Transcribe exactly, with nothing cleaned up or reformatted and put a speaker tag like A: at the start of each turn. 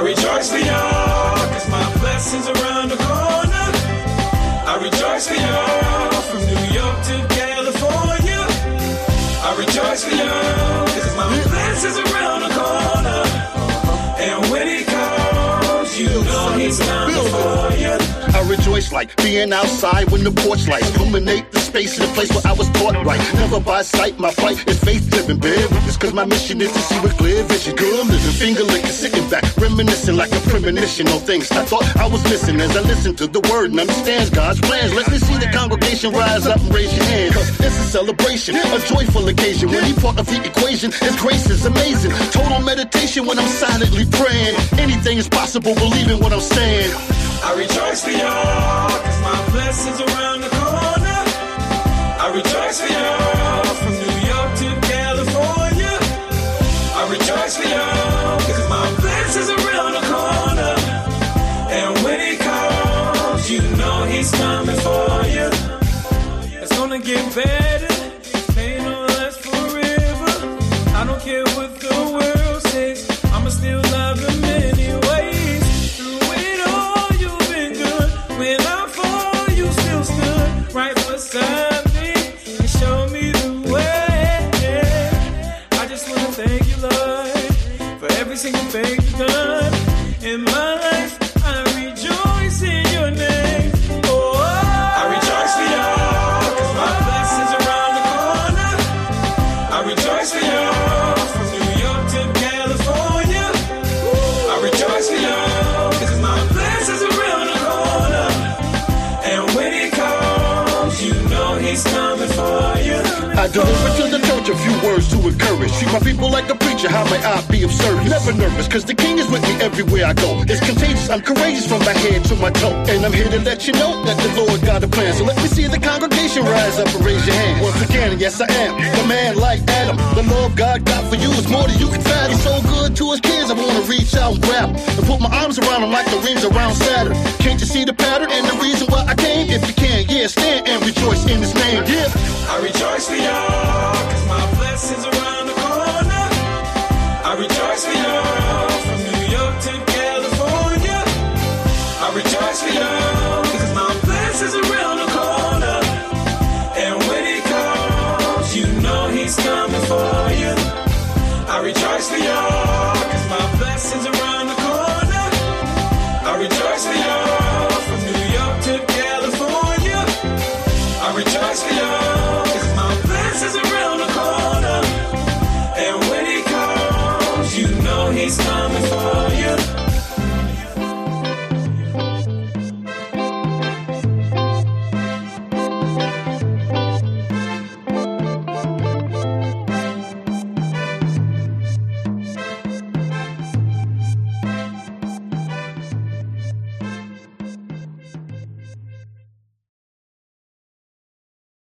A: rejoice for y'all, cause my blessings around the corner. I rejoice for y'all, from New York to California. I rejoice for y'all, cause my blessings around the corner. And when he comes, you know he's coming for you.
B: I rejoice like being outside when the porch lights illuminate the space in the place where I was taught right. Never by sight, my fight is faith living, babe. It's cause my mission is to see with clear vision. Girl, I'm living, finger licking, sitting back, reminiscing like a premonition on things I thought I was missing as I listen to the word and understand God's plans. Let me see the congregation rise up and raise your hand, cause it's a celebration, a joyful occasion. When he part of the equation, his grace is amazing. Total meditation when I'm silently praying. Anything is possible, believing what I'm saying.
A: I rejoice for y'all, cause my blessings around the corner. I rejoice for y'all, from New York to California. I rejoice for y'all, cause my blessings around the corner. And when he comes, you know he's coming for you. It's gonna get better, ain't no last forever. I don't care what the world says, I'ma still love him anyway. When I fall, you still stood right beside me and showed me the way. I just want to thank you, Lord, for every single thing you've done in my life. I rejoice in your name. Oh, I rejoice for y'all, cause my blessings around the corner. I rejoice for y'all, from New York to California. I rejoice for y'all, cause my blessings around the corner. And when he comes, you know he's coming for you.
B: I deliver to the church a few words to encourage. Treat my people like a preacher, how may I be of service? Never nervous, cause the king is with me everywhere I go. It's contagious, I'm courageous from my head to my toe. And I'm here to let you know that the Lord got a plan. So let me see the congregation rise up and raise your hand. Once again, yes I am, the man like Adam. The love God got for you is more than you can fathom. He's so good to his kids, I wanna reach out and grab him and put my arms around him like the rings around Saturn. Can't you see the pattern and the reason why I came? If you can, yeah, stand and rejoice in his name. Yeah,
A: I rejoice for y'all,